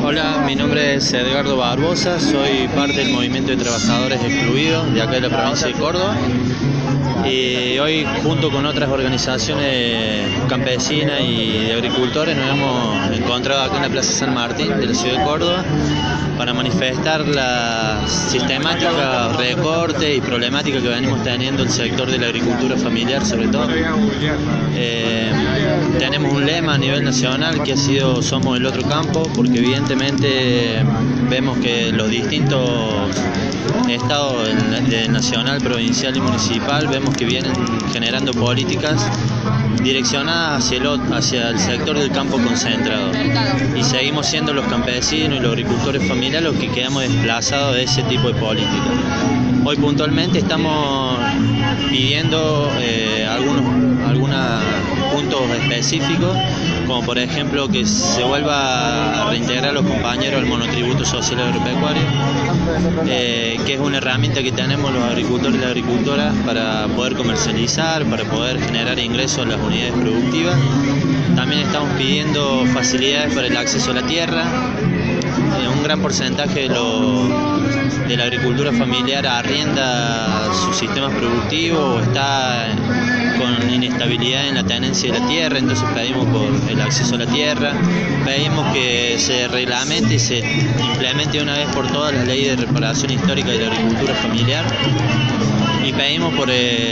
Hola, mi nombre es Edgardo Barbosa, soy parte del movimiento de trabajadores excluidos de acá de la provincia de Córdoba. Y hoy, junto con otras organizaciones campesinas y de agricultores, nos hemos encontrado acá en la Plaza San Martín de la ciudad de Córdoba para manifestar la sistemática recorte y problemática que venimos teniendo el sector de la agricultura familiar, sobre todo. Tenemos un lema a nivel nacional que ha sido "Somos el otro campo", porque evidentemente vemos que los distintos estados de nacional, provincial y municipal vemos que vienen generando políticas direccionadas hacia el sector del campo concentrado, y seguimos siendo los campesinos y los agricultores familiares los que quedamos desplazados de ese tipo de política. Hoy puntualmente estamos pidiendo algunos puntos específicos, como por ejemplo que se vuelva a reintegrar a los compañeros al monotributo social agropecuario, que es una herramienta que tenemos los agricultores y las agricultoras para poder comercializar, para poder generar ingresos a las unidades productivas. También estamos pidiendo facilidades para el acceso a la tierra. Un gran porcentaje de la agricultura familiar arrienda sus sistemas productivos o está con inestabilidad en la tenencia de la tierra, entonces pedimos por el acceso a la tierra, pedimos que se reglamente y se implemente una vez por todas la ley de reparación histórica de la agricultura familiar, y pedimos por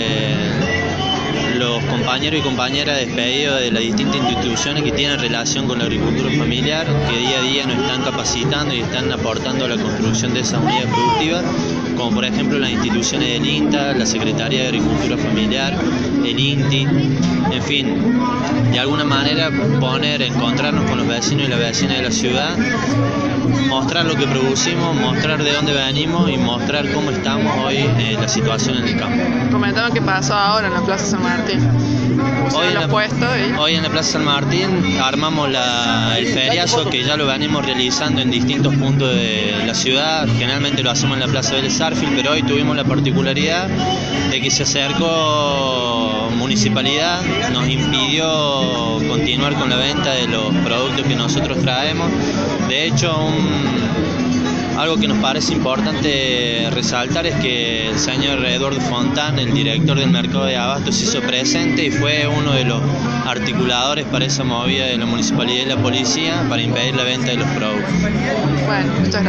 los compañeros y compañeras despedidos de las distintas instituciones que tienen relación con la agricultura familiar, que día a día nos están capacitando y están aportando a la construcción de esas unidades productivas, como por ejemplo las instituciones del INTA, la Secretaría de Agricultura Familiar, el INTI, en fin, de alguna manera encontrarnos con los vecinos y las vecinas de la ciudad, mostrar lo que producimos, mostrar de dónde venimos y mostrar cómo estamos hoy en la situación en el campo. Comentaba qué pasó ahora en la Plaza San Martín. Hoy en la Plaza San Martín armamos el feriazo, que ya lo venimos realizando en distintos puntos de la ciudad. Generalmente lo hacemos en la Plaza Vélez Sarsfield, pero hoy tuvimos la particularidad de que se acercó municipalidad, nos impidió continuar con la venta de los productos que nosotros traemos. De hecho, algo que nos parece importante resaltar es que el señor Eduardo Fontán, el director del mercado de abastos, se hizo presente y fue uno de los articuladores para esa movida de la municipalidad y la policía para impedir la venta de los productos. Bueno, muchas gracias.